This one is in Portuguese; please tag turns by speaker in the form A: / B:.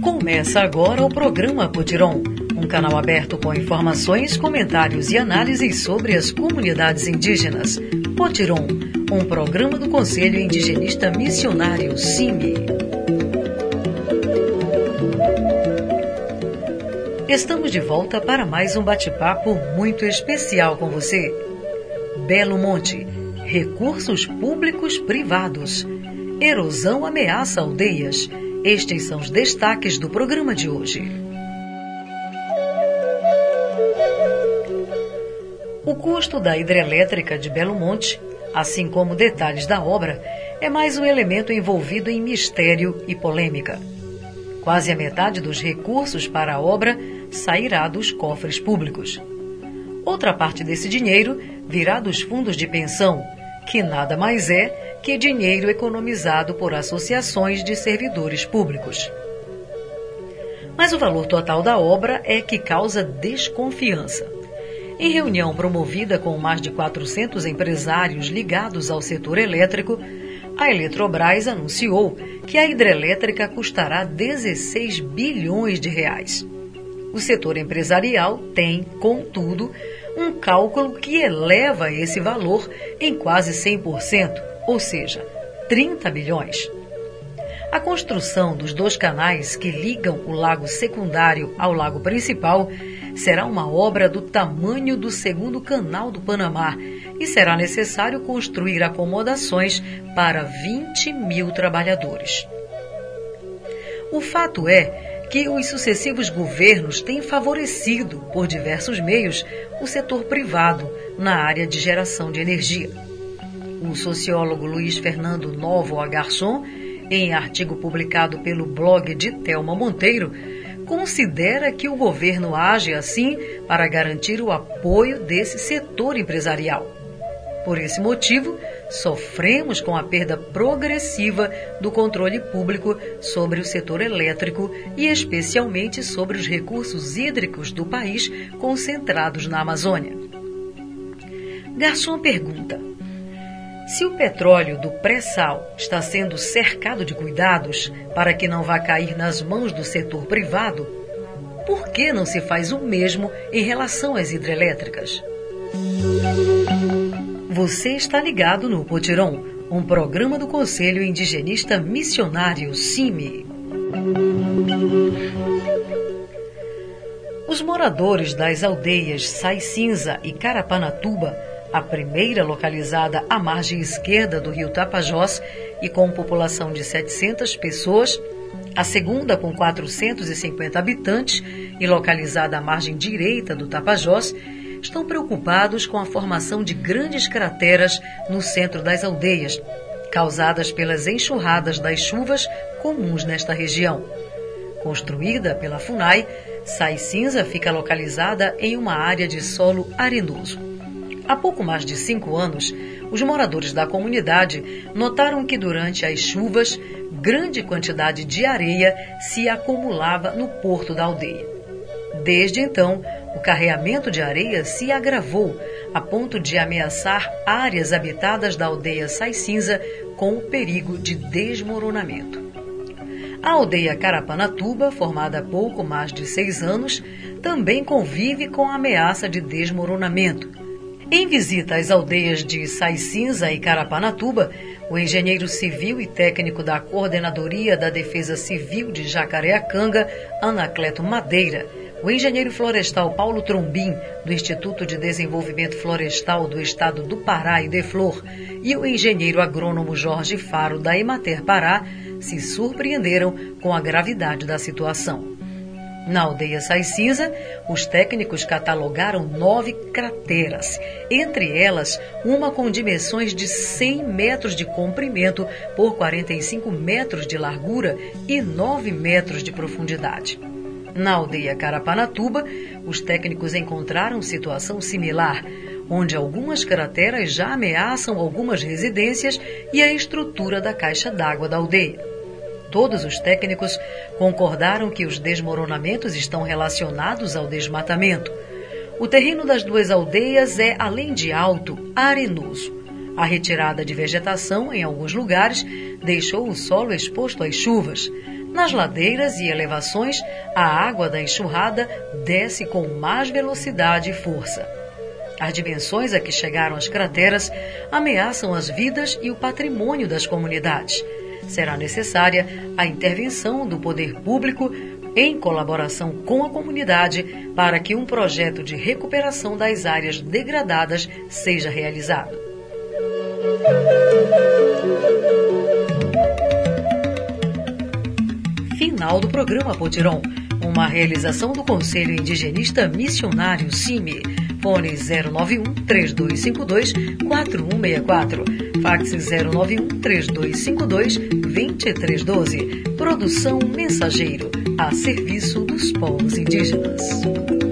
A: Começa agora o programa Potiron, um canal aberto com informações, comentários e análises sobre as comunidades indígenas. Potiron, um programa do Conselho Indigenista Missionário, CIMI. Estamos de volta para mais um bate-papo muito especial com você. Belo Monte, recursos públicos privados. Erosão ameaça aldeias. Estes são os destaques do programa de hoje. O custo da hidrelétrica de Belo Monte, assim como detalhes da obra, é mais um elemento envolvido em mistério e polêmica. Quase a metade dos recursos para a obra sairá dos cofres públicos. Outra parte desse dinheiro virá dos fundos de pensão, que nada mais é que dinheiro economizado por associações de servidores públicos. Mas o valor total da obra é que causa desconfiança. Em reunião promovida com mais de 400 empresários ligados ao setor elétrico, a Eletrobras anunciou que a hidrelétrica custará 16 bilhões de reais. O setor empresarial tem, contudo, um cálculo que eleva esse valor em quase 100%, ou seja, 30 bilhões. A construção dos 2 canais que ligam o lago secundário ao lago principal será uma obra do tamanho do 2º canal do Panamá e será necessário construir acomodações para 20 mil trabalhadores. O fato é que os sucessivos governos têm favorecido, por diversos meios, o setor privado na área de geração de energia. O sociólogo Luiz Fernando Novoa Garçom, em artigo publicado pelo blog de Thelma Monteiro, considera que o governo age assim para garantir o apoio desse setor empresarial. Por esse motivo, sofremos com a perda progressiva do controle público sobre o setor elétrico e especialmente sobre os recursos hídricos do país concentrados na Amazônia. Garçom pergunta: se o petróleo do pré-sal está sendo cercado de cuidados para que não vá cair nas mãos do setor privado, por que não se faz o mesmo em relação às hidrelétricas? Você está ligado no Potiron, um programa do Conselho Indigenista Missionário, CIMI. Os moradores das aldeias Sai Cinza e Carapanatuba, a primeira localizada à margem esquerda do rio Tapajós e com população de 700 pessoas, a segunda com 450 habitantes e localizada à margem direita do Tapajós, estão preocupados com a formação de grandes crateras no centro das aldeias, causadas pelas enxurradas das chuvas comuns nesta região. Construída pela FUNAI, Sai Cinza fica localizada em uma área de solo arenoso. Há pouco mais de 5 anos, os moradores da comunidade notaram que durante as chuvas, grande quantidade de areia se acumulava no porto da aldeia. Desde então, o carreamento de areia se agravou a ponto de ameaçar áreas habitadas da aldeia Sai Cinza com o perigo de desmoronamento. A aldeia Carapanatuba, formada há pouco mais de 6 anos, também convive com a ameaça de desmoronamento. Em visita às aldeias de Sai Cinza e Carapanatuba, o engenheiro civil e técnico da Coordenadoria da Defesa Civil de Jacareacanga, Anacleto Madeira, o engenheiro florestal Paulo Trombim, do Instituto de Desenvolvimento Florestal do Estado do Pará e Deflor, e o engenheiro agrônomo Jorge Faro, da Emater Pará, se surpreenderam com a gravidade da situação. Na aldeia Sai Cinza, os técnicos catalogaram 9 crateras, entre elas uma com dimensões de 100 metros de comprimento por 45 metros de largura e 9 metros de profundidade. Na aldeia Carapanatuba, os técnicos encontraram situação similar, onde algumas crateras já ameaçam algumas residências e a estrutura da caixa d'água da aldeia. Todos os técnicos concordaram que os desmoronamentos estão relacionados ao desmatamento. O terreno das 2 aldeias é, além de alto, arenoso. A retirada de vegetação, em alguns lugares, deixou o solo exposto às chuvas. Nas ladeiras e elevações, a água da enxurrada desce com mais velocidade e força. As dimensões a que chegaram as crateras ameaçam as vidas e o patrimônio das comunidades. Será necessária a intervenção do poder público em colaboração com a comunidade para que um projeto de recuperação das áreas degradadas seja realizado. Final do programa Potiron, uma realização do Conselho Indigenista Missionário CIMI. Fone 091-3252-4164. Fax 091-3252-2312. Produção Mensageiro, a serviço dos povos indígenas.